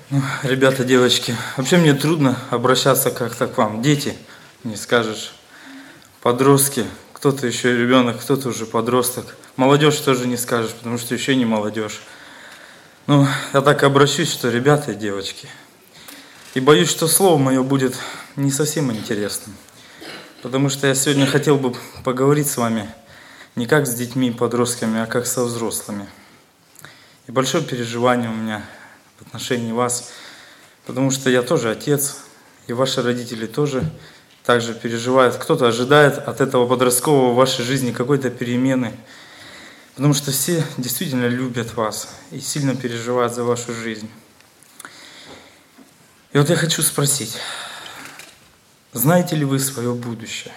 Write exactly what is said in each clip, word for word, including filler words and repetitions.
Ну, ребята, девочки, вообще мне трудно обращаться как-то к вам. Дети, не скажешь, подростки, кто-то еще ребенок, кто-то уже подросток. Молодежь тоже не скажешь, потому что еще не молодежь. Ну, я так обращусь, что ребята и девочки. И боюсь, что слово мое будет не совсем интересным. Потому что я сегодня хотел бы поговорить с вами не как с детьми и подростками, а как со взрослыми. И большое переживание у меня в отношении вас, потому что я тоже отец, и ваши родители тоже также переживают. Кто-то ожидает от этого подросткового в вашей жизни какой-то перемены, потому что все действительно любят вас и сильно переживают за вашу жизнь. И вот я хочу спросить, знаете ли вы свое будущее?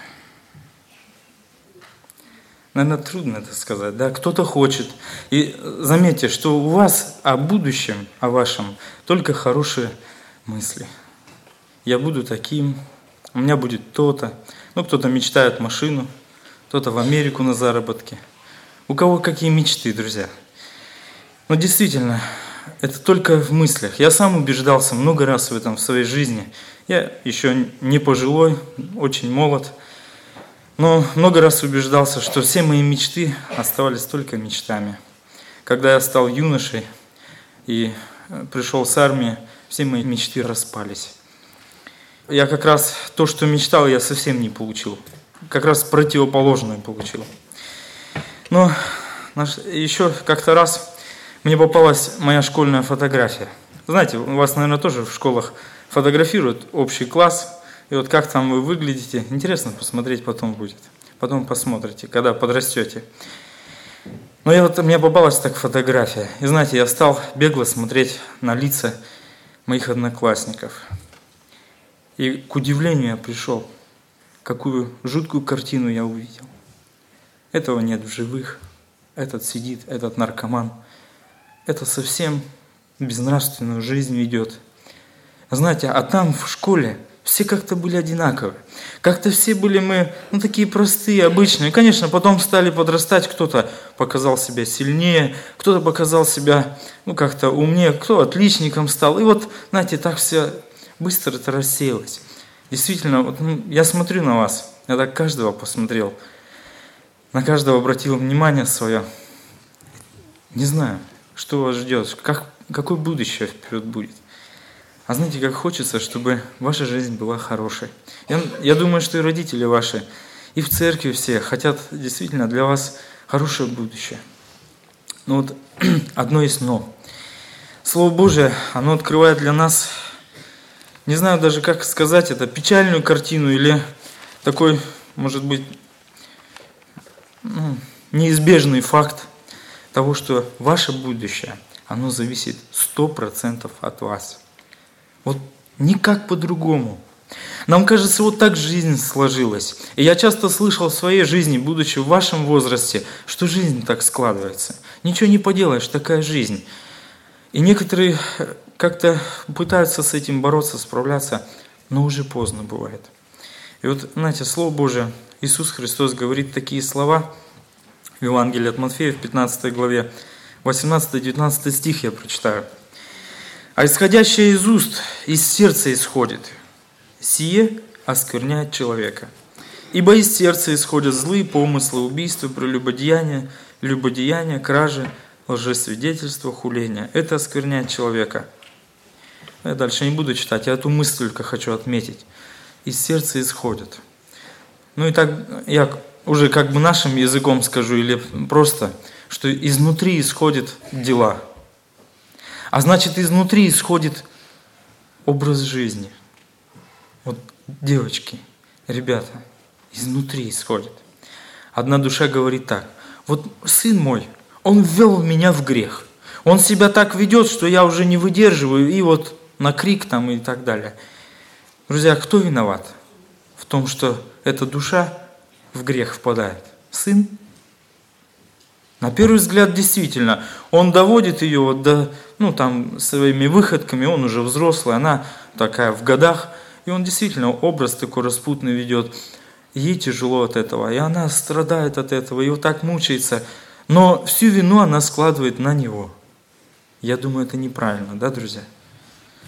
Наверное, трудно это сказать, да? Кто-то хочет. И заметьте, что у вас о будущем, о вашем, только хорошие мысли. Я буду таким, у меня будет то-то. Ну, кто-то мечтает машину, кто-то в Америку на заработки. У кого какие мечты, друзья? Но действительно, это только в мыслях. Я сам убеждался много раз в этом в своей жизни. Я еще не пожилой, очень молод. Но много раз убеждался, что все мои мечты оставались только мечтами. Когда я стал юношей и пришел с армии, все мои мечты распались. Я как раз то, что мечтал, я совсем не получил. Как раз противоположное получил. Но еще как-то раз мне попалась моя школьная фотография. Знаете, у вас, наверное, тоже в школах фотографируют общий класс. И вот как там вы выглядите, интересно посмотреть потом будет. Потом посмотрите, когда подрастете. Но я вот, мне попалась так фотография. И знаете, я стал бегло смотреть на лица моих одноклассников. И к удивлению я пришел, какую жуткую картину я увидел. Этого нет в живых. Этот сидит, этот наркоман. Это совсем безнравственную жизнь ведет. Знаете, а там в школе все как-то были одинаковые. Как-то все были мы, ну, такие простые, обычные. Конечно, потом стали подрастать, кто-то показал себя сильнее, кто-то показал себя, ну, как-то умнее, кто отличником стал. И вот, знаете, так все быстро это рассеялось. Действительно, вот, ну, я смотрю на вас, я так каждого посмотрел, на каждого обратил внимание свое. Не знаю, что вас ждет, как, какое будущее вперед будет. А знаете, как хочется, чтобы ваша жизнь была хорошей. Я, я думаю, что и родители ваши, и в церкви все хотят действительно для вас хорошее будущее. Но вот одно есть но. Слово Божие, оно открывает для нас, не знаю даже как сказать это, печальную картину или такой, может быть, ну, неизбежный факт того, что ваше будущее, оно зависит сто процентов от вас. Вот никак по-другому. Нам кажется, вот так жизнь сложилась. И я часто слышал в своей жизни, будучи в вашем возрасте, что жизнь так складывается. Ничего не поделаешь, такая жизнь. И некоторые как-то пытаются с этим бороться, справляться, но уже поздно бывает. И вот, знаете, Слово Божие, Иисус Христос говорит такие слова в Евангелии от Матфея, в пятнадцатой главе, восемнадцатый-девятнадцатый стих я прочитаю. «А исходящее из уст, из сердца исходит, сие оскверняет человека. Ибо из сердца исходят злые помыслы, убийства, прелюбодеяния, любодеяния, кражи, лжесвидетельства, хуления. Это оскверняет человека». Я дальше не буду читать, я эту мысль только хочу отметить. Из сердца исходят. Ну и так я уже как бы нашим языком скажу, или просто, что изнутри исходят дела. А значит, изнутри исходит образ жизни. Вот девочки, ребята, изнутри исходит. Одна душа говорит так: вот сын мой, он ввел меня в грех. Он себя так ведет, что я уже не выдерживаю, и вот на крик там и так далее. Друзья, кто виноват в том, что эта душа в грех впадает? Сын? На первый взгляд, действительно, он доводит ее вот до, ну, там, своими выходками, он уже взрослый, она такая в годах, и он действительно образ такой распутный ведет. Ей тяжело от этого, и она страдает от этого, и вот так мучается, но всю вину она складывает на него. Я думаю, это неправильно, да, друзья?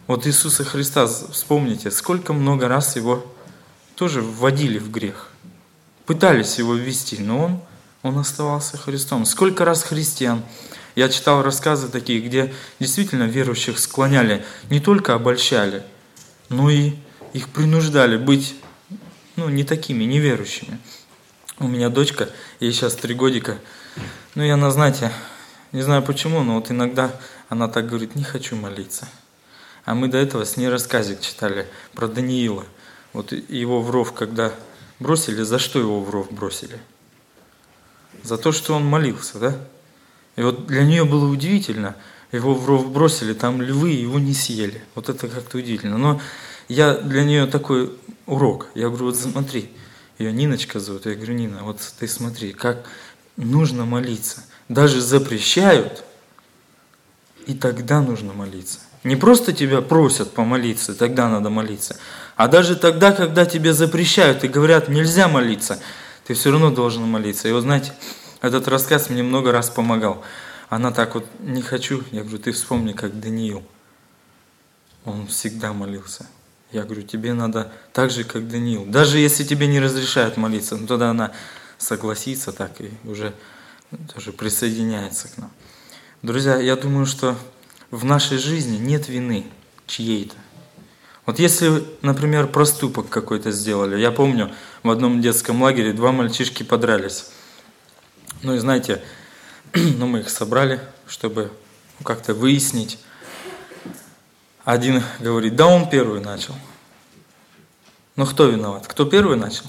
Вот Иисуса Христа, вспомните, сколько много раз Его тоже вводили в грех. Пытались Его ввести, но Он, он оставался Христом. Сколько раз христиан, я читал рассказы такие, где действительно верующих склоняли, не только обольщали, но и их принуждали быть ну, не такими, неверующими. У меня дочка, ей сейчас три годика, ну и она, знаете, не знаю почему, но вот иногда она так говорит: не хочу молиться. А мы до этого с ней рассказик читали про Даниила. Вот его в ров, когда бросили, за что его в ров бросили? За то, что он молился, да? И вот для нее было удивительно. Его в ров бросили, там львы его не съели. Вот это как-то удивительно. Но я для нее такой урок. Я говорю: вот смотри, ее Ниночка зовут. Я говорю: Нина, вот ты смотри, как нужно молиться. Даже запрещают, и тогда нужно молиться. Не просто тебя просят помолиться, тогда надо молиться, а даже тогда, когда тебе запрещают и говорят: нельзя молиться, ты все равно должен молиться. И вот знаете, этот рассказ мне много раз помогал. Она так вот: не хочу. Я говорю: ты вспомни, как Даниил. Он всегда молился. Я говорю: тебе надо так же, как Даниил. Даже если тебе не разрешают молиться, ну тогда она согласится так и уже тоже присоединяется к нам. Друзья, я думаю, что в нашей жизни нет вины чьей-то. Вот если, например, проступок какой-то сделали. Я помню, в одном детском лагере два мальчишки подрались. Ну и знаете, ну мы их собрали, чтобы ну, как-то выяснить. Один говорит: да он первый начал. Ну кто виноват? Кто первый начал?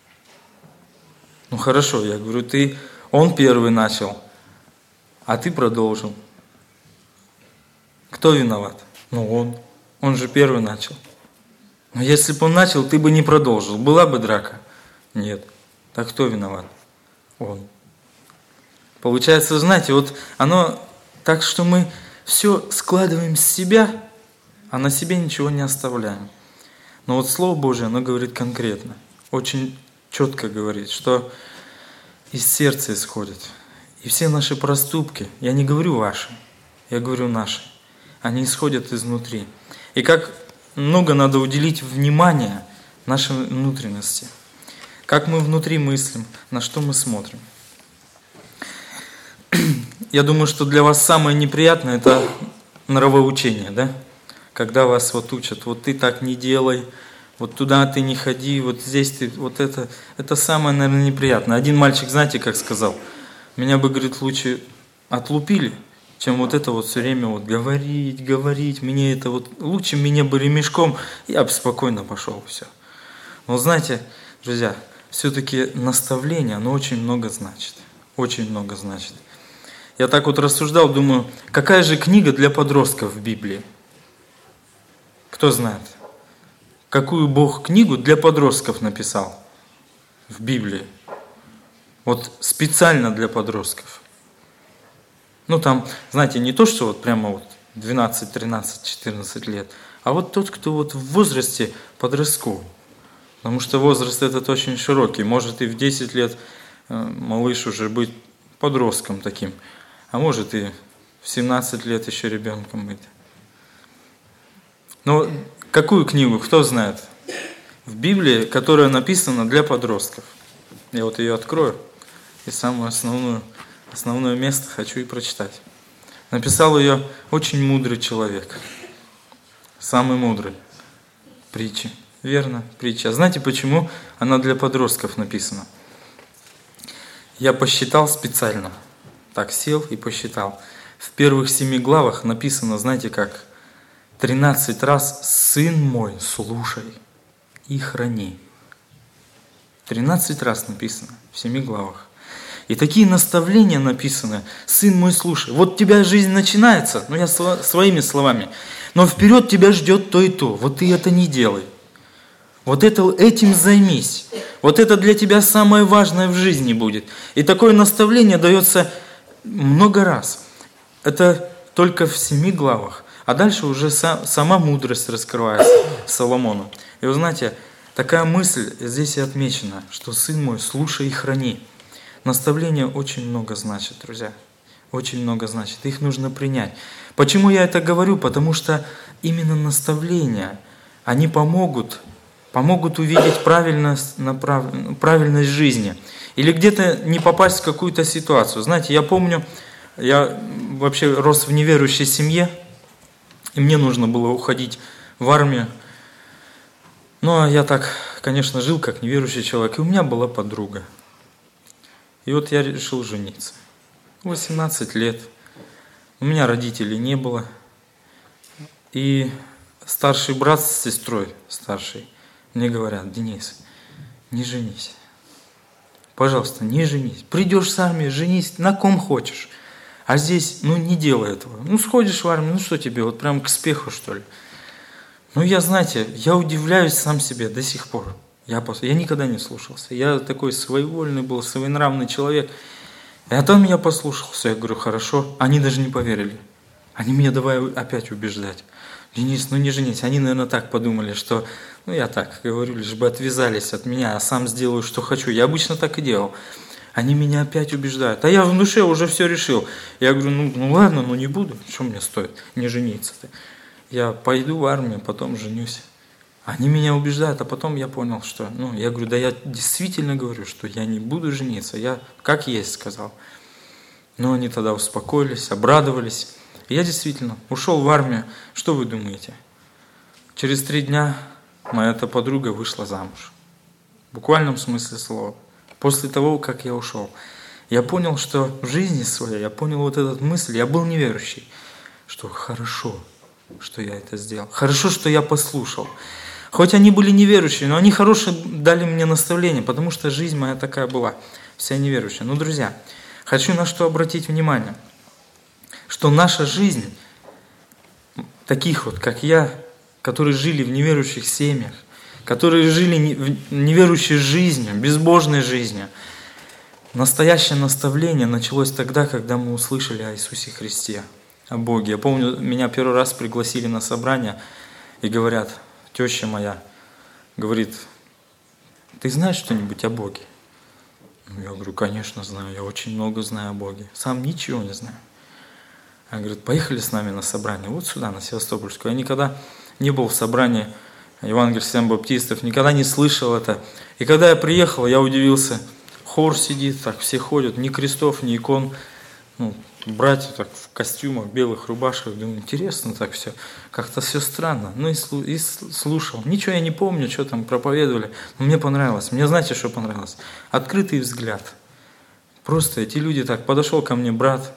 Ну хорошо, я говорю, ты, он первый начал, а ты продолжил. Кто виноват? Ну он. Он же первый начал. Но если бы он начал, ты бы не продолжил. Была бы драка? Нет. Так кто виноват? Он. Получается, знаете, вот оно так, что мы все складываем с себя, а на себе ничего не оставляем. Но вот Слово Божие, оно говорит конкретно, очень четко говорит, что из сердца исходит. И все наши проступки, я не говорю ваши, я говорю наши, они исходят изнутри. И как много надо уделить внимания нашей внутренности. Как мы внутри мыслим, на что мы смотрим. Я думаю, что для вас самое неприятное – это нравоучение, да? Когда вас вот учат: вот ты так не делай, вот туда ты не ходи, вот здесь ты, вот это, это самое, наверное, неприятное. Один мальчик, знаете, как сказал: меня бы, говорит, лучше отлупили, чем вот это вот все время вот говорить, говорить, мне это вот, лучше меня бы ремешком, я бы спокойно пошел, все. Но знаете, друзья, все-таки наставление, оно очень много значит, очень много значит. Я так вот рассуждал, думаю, какая же книга для подростков в Библии? Кто знает? Какую Бог книгу для подростков написал в Библии? Вот специально для подростков. Ну там, знаете, не то, что вот прямо вот двенадцать, тринадцать, четырнадцать лет, а вот тот, кто вот в возрасте подростковом. Потому что возраст этот очень широкий. Может и в десять лет малыш уже быть подростком таким, а может и в семнадцать лет еще ребенком быть. Но какую книгу, кто знает? В Библии, которая написана для подростков. Я вот ее открою и самую основную, основное место хочу и прочитать. Написал ее очень мудрый человек. Самый мудрый. Притчи. Верно, притча. А знаете, почему она для подростков написана? Я посчитал специально. Так сел и посчитал. В первых семи главах написано, знаете как? тринадцать раз: «Сын мой, слушай и храни». тринадцать раз написано в семи главах. И такие наставления написаны: «Сын мой, слушай». Вот у тебя жизнь начинается, ну я своими словами, но вперед тебя ждет то и то. Вот ты это не делай. Вот это, этим займись. Вот это для тебя самое важное в жизни будет. И такое наставление дается много раз. Это только в семи главах. А дальше уже сама мудрость раскрывается Соломону. И вы знаете, такая мысль здесь и отмечена, что «Сын мой, слушай и храни». Наставление очень много значит, друзья. Очень много значит. Их нужно принять. Почему я это говорю? Потому что именно наставления, они помогут, помогут увидеть правильность, направ... правильность жизни. Или где-то не попасть в какую-то ситуацию. Знаете, я помню, я вообще рос в неверующей семье, и мне нужно было уходить в армию. Ну, а я так, конечно, жил как неверующий человек, и у меня была подруга. И вот я решил жениться. восемнадцать лет. У меня родителей не было. И старший брат с сестрой, старший, мне говорят: Денис, не женись. Пожалуйста, не женись. Придешь с армии, женись на ком хочешь. А здесь, ну, не делай этого. Ну, сходишь в армию, ну, что тебе, вот прям к спеху, что ли? Ну, я, знаете, я удивляюсь сам себе до сих пор. Я, я никогда не слушался. Я такой своевольный был, своенравный человек. И потом я послушался. Я говорю: хорошо. Они даже не поверили. Они меня давай опять убеждать. Денис, ну не женись. Они, наверное, так подумали, что, ну, я так говорю, лишь бы отвязались от меня, а сам сделаю, что хочу. Я обычно так и делал. Они меня опять убеждают. А я в душе уже все решил. Я говорю: ну, ну ладно, ну не буду. Что мне стоит не жениться-то? Я пойду в армию, потом женюсь. Они меня убеждают, а потом я понял, что, ну, я говорю: да я действительно говорю, что я не буду жениться. Я как есть сказал. Но они тогда успокоились, обрадовались. И я действительно ушел в армию. Что вы думаете? Через три дня моя эта подруга вышла замуж. В буквальном смысле слова. После того, как я ушел. Я понял, что в жизни своей, я понял вот эту мысль, я был неверующий, что хорошо, что я это сделал. Хорошо, что я послушал. Хоть они были неверующие, но они хорошие дали мне наставление, потому что жизнь моя такая была, вся неверующая. Но, друзья, хочу на что обратить внимание, что наша жизнь, таких вот, как я, которые жили в неверующих семьях, которые жили в неверующей жизнью, безбожной жизнью, настоящее наставление началось тогда, когда мы услышали о Иисусе Христе, о Боге. Я помню, меня первый раз пригласили на собрание и говорят, теща моя говорит: ты знаешь что-нибудь о Боге? Я говорю: конечно знаю, я очень много знаю о Боге, сам ничего не знаю. Она говорит: поехали с нами на собрание, вот сюда, на Севастопольскую. Я никогда не был в собрании евангельских баптистов, никогда не слышал это. И когда я приехал, я удивился, хор сидит, так все ходят, ни крестов, ни икон, ну, братья так в костюмах, белых рубашках. Думаю, интересно так все, как-то все странно. Ну и, слу- и слушал. Ничего я не помню, что там проповедовали, но мне понравилось. Мне знаете, что понравилось? Открытый взгляд. Просто эти люди так, подошел ко мне брат,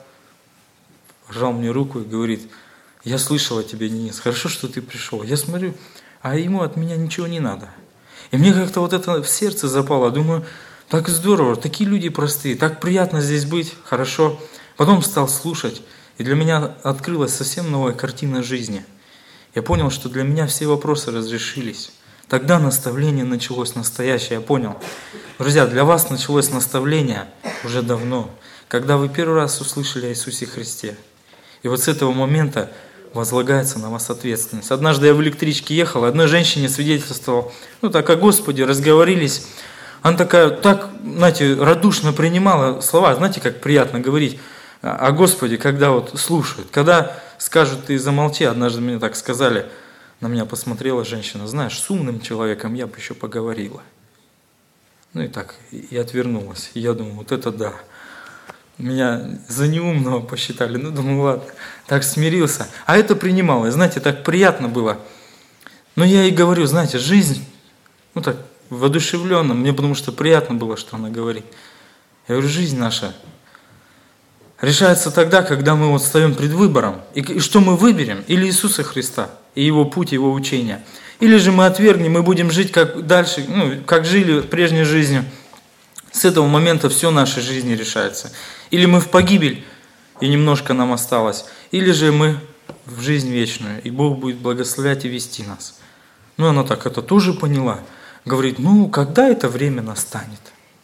пожал мне руку и говорит: я слышал о тебе, Денис, хорошо, что ты пришел. Я смотрю, а ему от меня ничего не надо. И мне как-то вот это в сердце запало. Думаю, так здорово, такие люди простые, так приятно здесь быть, хорошо. Потом стал слушать, и для меня открылась совсем новая картина жизни. Я понял, что для меня все вопросы разрешились. Тогда наставление началось настоящее, я понял. Друзья, для вас началось наставление уже давно, когда вы первый раз услышали о Иисусе Христе. И вот с этого момента возлагается на вас ответственность. Однажды я в электричке ехал, одной женщине свидетельствовал, ну так о Господе, разговорились. Она такая, так, знаете, радушно принимала слова, знаете, как приятно говорить о Господе, когда вот слушают. Когда скажут: ты замолчи, однажды мне так сказали, на меня посмотрела женщина: знаешь, с умным человеком я бы еще поговорила. Ну и так, и отвернулась. И я думаю, вот это да. Меня за неумного посчитали, ну думаю, ладно, так смирился. А это принималось, знаете, так приятно было. Но я и говорю, знаете, жизнь, ну так, воодушевленно, мне потому что приятно было, что она говорит. Я говорю, жизнь наша решается тогда, когда мы вот встаем пред выбором. И, и что мы выберем? Или Иисуса Христа, и Его путь, Его учение. Или же мы отвергнем, мы будем жить как дальше, ну, как жили прежней жизнью. С этого момента все в нашей жизни решается. Или мы в погибель, и немножко нам осталось. Или же мы в жизнь вечную, и Бог будет благословлять и вести нас. Ну, она так это тоже поняла. Говорит, ну, когда это время настанет?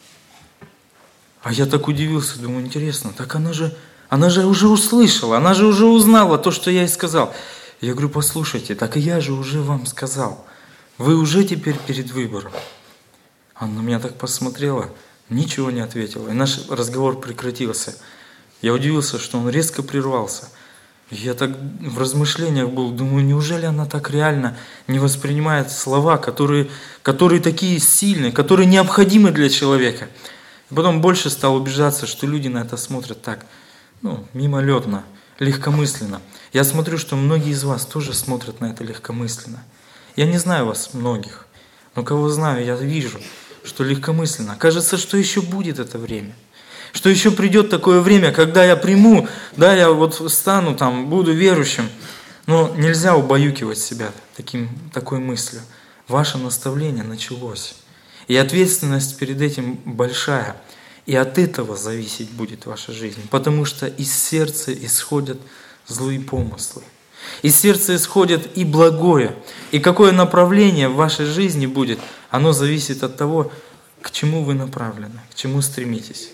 А я так удивился, думаю, интересно, так она же, она же уже услышала, она же уже узнала то, что я ей сказал. Я говорю, послушайте, так и я же уже вам сказал. Вы уже теперь перед выбором. Она на меня так посмотрела, ничего не ответила. И наш разговор прекратился. Я удивился, что он резко прервался. Я так в размышлениях был, думаю, неужели она так реально не воспринимает слова, которые, которые такие сильные, которые необходимы для человека. И потом больше стал убеждаться, что люди на это смотрят так, ну, мимолетно, легкомысленно. Я смотрю, что многие из вас тоже смотрят на это легкомысленно. Я не знаю вас многих, но кого знаю, я вижу, что легкомысленно. Кажется, что еще будет это время. Что еще придет такое время, когда я приму, да, я вот стану там, буду верующим. Но нельзя убаюкивать себя таким, такой мыслью. Ваше наставление началось. И ответственность перед этим большая. И от этого зависеть будет ваша жизнь. Потому что из сердца исходят злые помыслы. Из сердца исходит и благое. И какое направление в вашей жизни будет, оно зависит от того, к чему вы направлены, к чему стремитесь.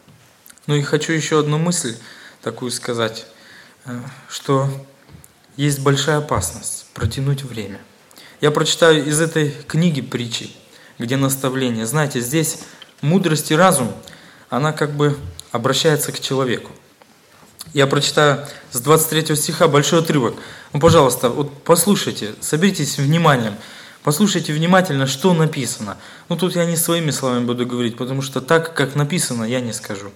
Ну и хочу еще одну мысль такую сказать, что есть большая опасность протянуть время. Я прочитаю из этой книги притчи, где наставление. Знаете, здесь мудрость и разум, она как бы обращается к человеку. Я прочитаю с двадцать третьего стиха большой отрывок. Ну, пожалуйста, вот послушайте, соберитесь вниманием, послушайте внимательно, что написано. Ну, тут я не своими словами буду говорить, потому что так, как написано, я не скажу.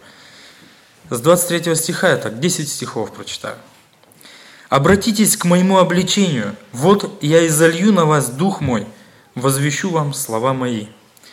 С двадцать третьего стиха я так, десять стихов прочитаю. «Обратитесь к моему обличению, вот я изолью на вас дух мой, возвещу вам слова мои.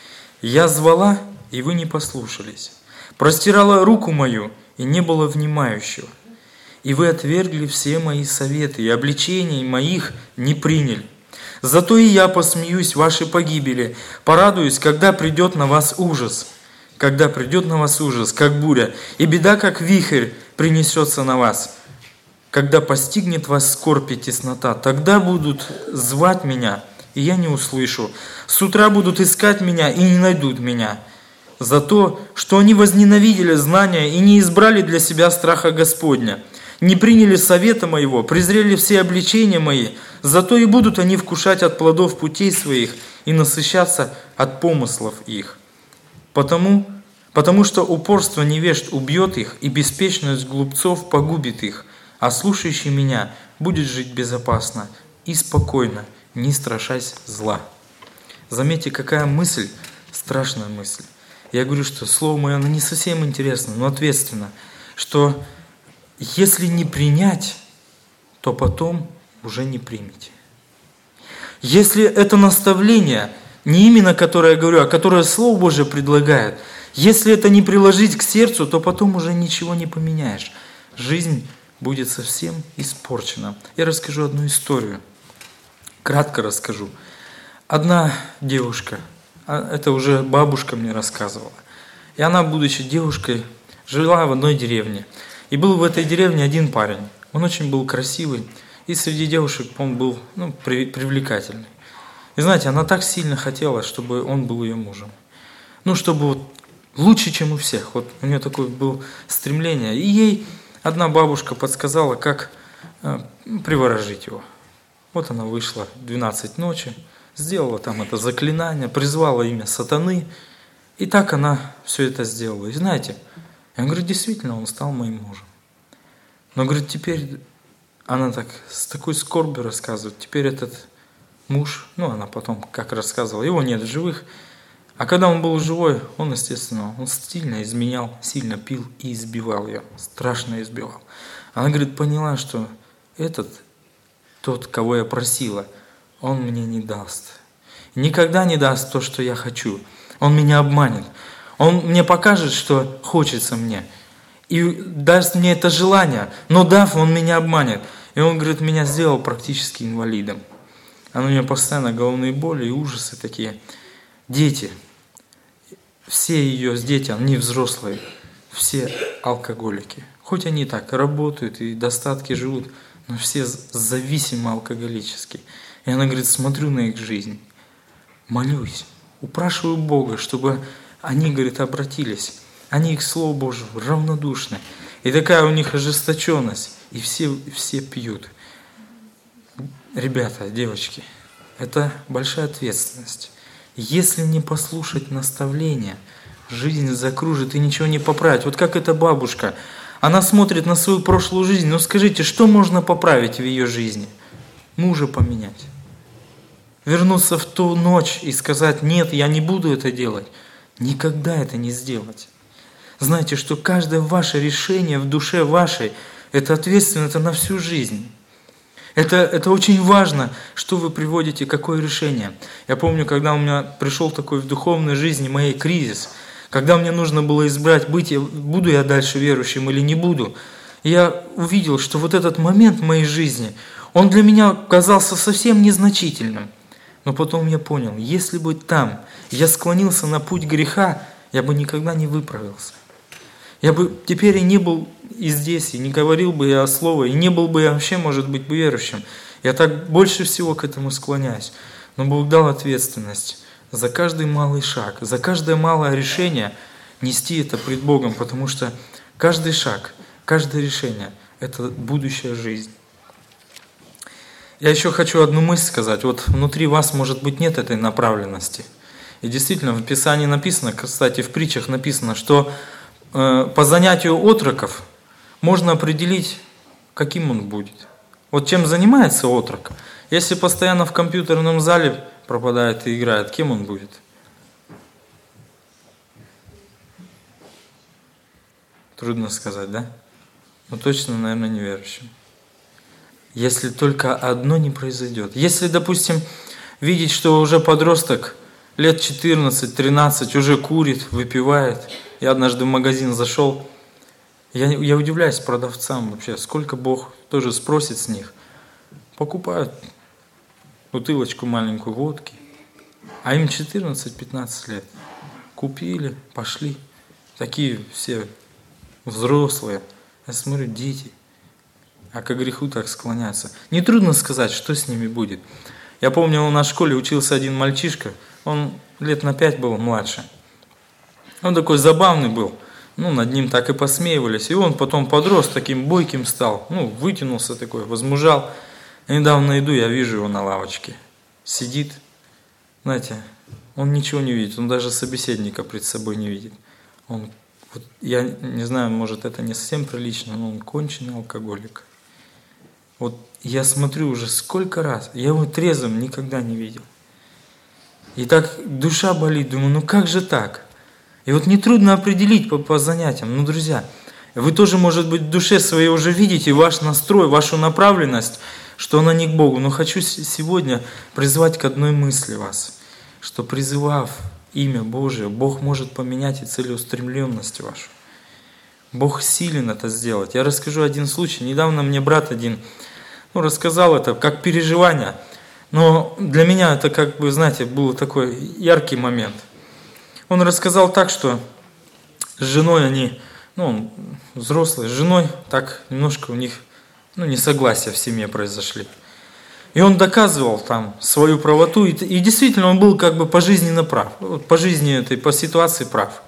Я звала, и вы не послушались, простирала руку мою, и не было внимающего. И вы отвергли все мои советы, и обличений моих не приняли. Зато и я посмеюсь вашей погибели, порадуюсь, когда придет на вас ужас». Когда придет на вас ужас, как буря, и беда, как вихрь, принесется на вас. Когда постигнет вас скорбь и теснота, тогда будут звать меня, и я не услышу. С утра будут искать меня, и не найдут меня. За то, что они возненавидели знания и не избрали для себя страха Господня, не приняли совета моего, презрели все обличения мои, зато и будут они вкушать от плодов путей своих и насыщаться от помыслов их. Потому, потому что упорство невежд убьет их, и беспечность глупцов погубит их, а слушающий меня будет жить безопасно и спокойно, не страшась зла. Заметьте, какая мысль, страшная мысль. Я говорю, что слово мое, оно не совсем интересно, но ответственно, что если не принять, то потом уже не примете. Если это наставление, не именно которое я говорю, а которое Слово Божие предлагает, если это не приложить к сердцу, то потом уже ничего не поменяешь. Жизнь будет совсем испорчена. Я расскажу одну историю. Кратко расскажу. Одна девушка, это уже бабушка мне рассказывала, и она, будучи девушкой, жила в одной деревне. И был в этой деревне один парень. Он очень был красивый, и среди девушек он был ну, привлекательный. И знаете, она так сильно хотела, чтобы он был ее мужем. Ну, чтобы вот лучше, чем у всех. Вот у нее такое было стремление. И ей одна бабушка подсказала, как э, приворожить его. Вот она вышла в двенадцать ночи, сделала там это заклинание, призвала имя сатаны. И так она все это сделала. И знаете, я говорю, действительно, он стал моим мужем. Но, говорит, теперь она так с такой скорбью рассказывает, теперь этот муж, ну она потом как рассказывала, его нет в живых, а когда он был живой, он, естественно, он сильно изменял, сильно пил и избивал ее, страшно избивал. Она, говорит, поняла, что этот, тот, кого я просила, он мне не даст. Никогда не даст то, что я хочу. Он меня обманет. Он мне покажет, что хочется мне. И даст мне это желание, но дав, он меня обманет. И он, говорит, меня сделал практически инвалидом. А у нее постоянно головные боли и ужасы такие. Дети, все ее дети, они взрослые, все алкоголики. Хоть они так работают и достатки живут, но все зависимы алкоголически. И она говорит, смотрю на их жизнь, молюсь, упрашиваю Бога, чтобы они, говорит, обратились. Они к Слову Божьему равнодушны. И такая у них ожесточенность. И все, все пьют. Ребята, девочки, это большая ответственность. Если не послушать наставления, жизнь закружит и ничего не поправить. Вот как эта бабушка, Она смотрит на свою прошлую жизнь. Ну скажите, что можно поправить в ее жизни? Мужа поменять. Вернуться в ту ночь и сказать: нет, я не буду это делать. Никогда это не сделать. Знайте, что каждое ваше решение в душе вашей, это ответственно, это на всю жизнь. Это, это очень важно, что вы приводите, какое решение. Я помню, когда у меня пришел такой в духовной жизни моей кризис, когда мне нужно было избрать, быть, буду я дальше верующим или не буду, я увидел, что вот этот момент в моей жизни, он для меня казался совсем незначительным. Но потом я понял, если бы там я склонился на путь греха, я бы никогда не выправился. Я бы теперь и не был и здесь, и не говорил бы я слово, и не был бы я вообще, может быть, верующим. Я так больше всего к этому склоняюсь. Но Бог дал ответственность за каждый малый шаг, за каждое малое решение нести это пред Богом, потому что каждый шаг, каждое решение – это будущая жизнь. Я еще хочу одну мысль сказать. Вот внутри вас, может быть, нет этой направленности. И действительно, в Писании написано, кстати, в притчах написано, что по занятию отроков можно определить, каким он будет. Вот чем занимается отрок. Если постоянно в компьютерном зале пропадает и играет, кем он будет? Трудно сказать, да? Но точно, наверное, неверующим. Если только одно не произойдет. Если, допустим, видеть, что уже подросток лет четырнадцать-тринадцать уже курит, выпивает. Я однажды в магазин зашел, я, я удивляюсь продавцам вообще, сколько Бог тоже спросит с них. Покупают бутылочку маленькую водки, а им четырнадцать-пятнадцать лет. Купили, пошли, такие все взрослые. Я смотрю, дети, а к греху так склоняются. Нетрудно сказать, что с ними будет. Я помню, у нас в школе учился один мальчишка, он лет на пять был младше. Он такой забавный был, ну, над ним так и посмеивались. И он потом подрос, таким бойким стал, ну, вытянулся такой, возмужал. И недавно иду, я вижу его на лавочке. Сидит, знаете, он ничего не видит, он даже собеседника пред собой не видит. Он, вот, я не знаю, может, это не совсем прилично, но он конченый алкоголик. Вот я смотрю уже сколько раз, я его трезвым никогда не видел. И так душа болит, думаю, ну как же так? И вот нетрудно определить по, по занятиям. Ну, друзья, вы тоже, может быть, в душе своей уже видите ваш настрой, вашу направленность, что она не к Богу. Но хочу сегодня призвать к одной мысли вас, что призывав имя Божие, Бог может поменять и целеустремленность вашу. Бог силен это сделать. Я расскажу один случай. Недавно мне брат один ну, рассказал это как переживание. Но для меня это, как бы, знаете, был такой яркий момент. Он рассказал так, что с женой они, ну, он взрослый, с женой так немножко у них, ну, несогласия в семье произошли. И он доказывал там свою правоту, и, и действительно он был как бы пожизненно прав, по жизни этой, по ситуации прав.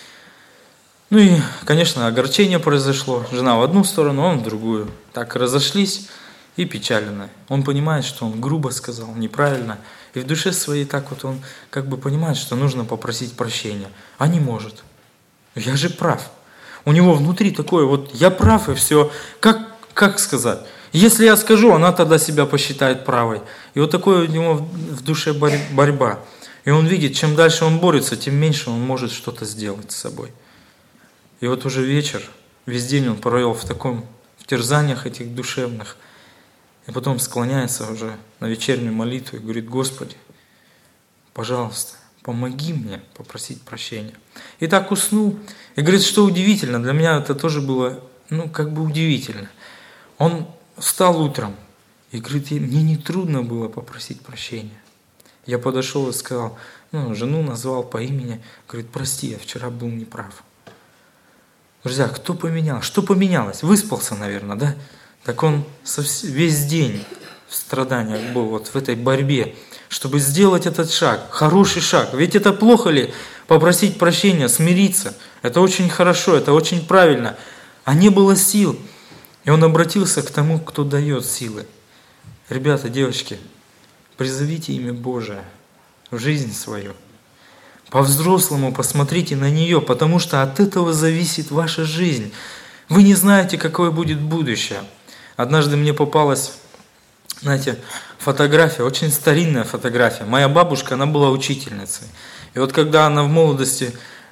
Ну и, конечно, огорчение произошло, жена в одну сторону, он в другую. Так разошлись и печально. Он понимает, что он грубо сказал, неправильно. И в душе своей так вот он как бы понимает, что нужно попросить прощения. А не может. Я же прав. У него внутри такое вот, я прав и все. Как, как сказать? Если я скажу, она тогда себя посчитает правой. И вот такое у него в душе борьба. И он видит, чем дальше он борется, тем меньше он может что-то сделать с собой. И вот уже вечер, весь день он провел в таком, в терзаниях этих душевных. И потом склоняется уже на вечернюю молитву и говорит: Господи, пожалуйста, помоги мне попросить прощения. И так уснул. И говорит, что удивительно, для меня это тоже было, ну, как бы удивительно. Он встал утром и говорит, мне не трудно было попросить прощения. Я подошел и сказал, ну, жену назвал по имени, говорит, прости, я вчера был неправ. Друзья, кто поменял? Что поменялось? Выспался, наверное, да? Так он весь день в страданиях был, вот в этой борьбе, чтобы сделать этот шаг, хороший шаг. Ведь это плохо ли попросить прощения, смириться? Это очень хорошо, это очень правильно. А не было сил. И он обратился к тому, кто дает силы. Ребята, девочки, призовите имя Божие в жизнь свою. По-взрослому посмотрите на нее, потому что от этого зависит ваша жизнь. Вы не знаете, какое будет будущее. Однажды мне попалась, знаете, фотография, очень старинная фотография. Моя бабушка, она была учительницей. И вот когда она в молодости,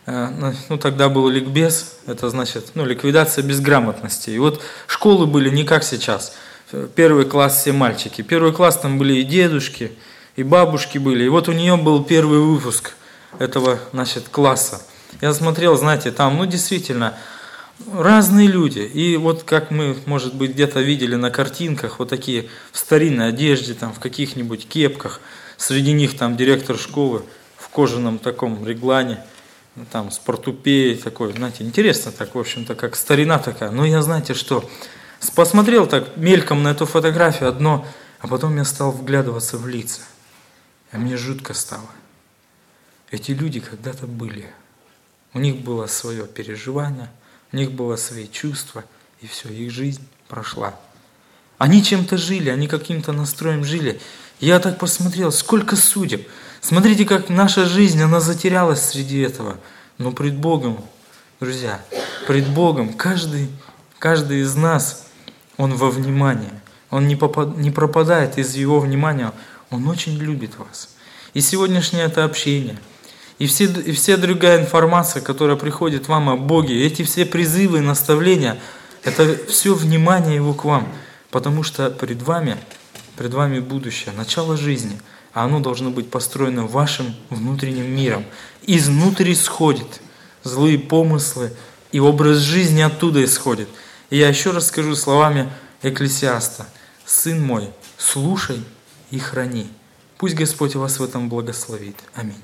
ну тогда был ликбез, это значит, ну ликвидация безграмотности. И вот школы были не как сейчас. Первый класс все мальчики. Первый класс там были и дедушки, и бабушки были. И вот у нее был первый выпуск этого, значит, класса. Я смотрел, знаете, там, ну действительно, разные люди. И вот как мы, может быть, где-то видели на картинках, вот такие в старинной одежде, там, в каких-нибудь кепках. Среди них там директор школы в кожаном таком реглане, там, с портупеей такой, знаете, интересно так, в общем-то, как старина такая. Но я, знаете, что, посмотрел так мельком на эту фотографию одно, а потом я стал вглядываться в лица. А мне жутко стало. Эти люди когда-то были. У них было свое переживание, у них было свои чувства, и все, их жизнь прошла. Они чем-то жили, они каким-то настроем жили. Я так посмотрел, сколько судеб. Смотрите, как наша жизнь, она затерялась среди этого. Но пред Богом, друзья, пред Богом каждый, каждый из нас, он во внимании. Он не, попад, не пропадает из его внимания. Он очень любит вас. И сегодняшнее это общение, и все, и вся другая информация, которая приходит вам о Боге, эти все призывы и наставления, это все внимание Его к вам. Потому что пред вами, пред вами будущее, начало жизни, а оно должно быть построено вашим внутренним миром. Изнутри исходит злые помыслы, и образ жизни оттуда исходит. И я еще раз скажу словами Экклесиаста: «Сын мой, слушай и храни». Пусть Господь вас в этом благословит. Аминь.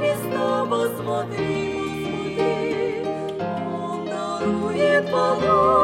Посмотри, он дарует покой.